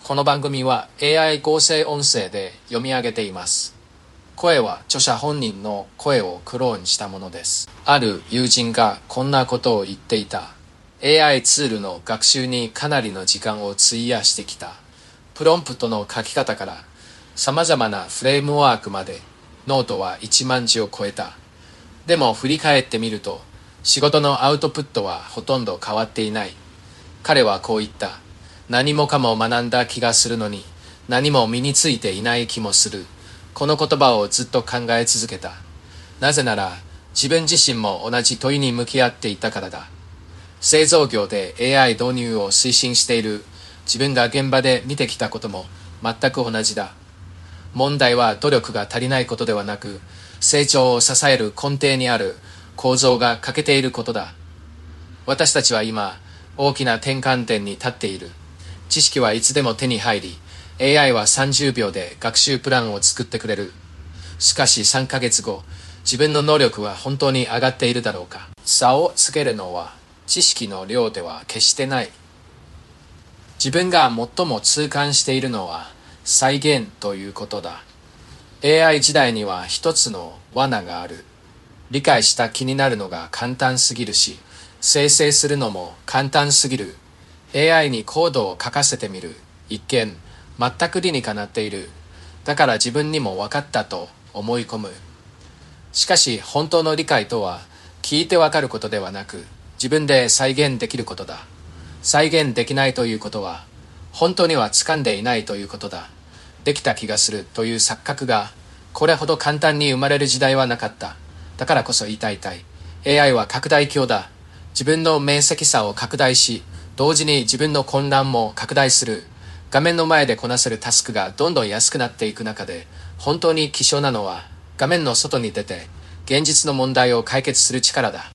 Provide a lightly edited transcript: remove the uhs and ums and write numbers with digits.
この番組は AI 合成音声で読み上げています。声は著者本人の声をクローンしたものです。ある友人がこんなことを言っていた。AI ツールの学習にかなりの時間を費やしてきた。プロンプトの書き方から様々なフレームワークまでノートは1万字を超えた。でも振り返ってみると仕事のアウトプットはほとんど変わっていない。彼はこう言った。何もかも学んだ気がするのに何も身についていない気もする。この言葉をずっと考え続けた。なぜなら自分自身も同じ問いに向き合っていたからだ。製造業で AI 導入を推進している自分が現場で見てきたことも全く同じだ。問題は努力が足りないことではなく、成長を支える根底にある構造が欠けていることだ。私たちは今大きな転換点に立っている。知識はいつでも手に入り、AI は30秒で学習プランを作ってくれる。しかし3ヶ月後、自分の能力は本当に上がっているだろうか。差をつけるのは知識の量では決してない。自分が最も痛感しているのは再現ということだ。AI 時代には一つの罠がある。理解した気になるのが簡単すぎるし、生成するのも簡単すぎる。AI にコードを書かせてみる。一見、全く理にかなっている。だから自分にも分かったと思い込む。しかし本当の理解とは、聞いて分かることではなく、自分で再現できることだ。再現できないということは、本当には掴んでいないということだ。できた気がするという錯覚が、これほど簡単に生まれる時代はなかった。だからこそ言いたい。AI は拡大鏡だ。自分の明晰さを拡大し、同時に自分の混乱も拡大する。画面の前でこなせるタスクがどんどん安くなっていく中で、本当に希少なのは画面の外に出て現実の問題を解決する力だ。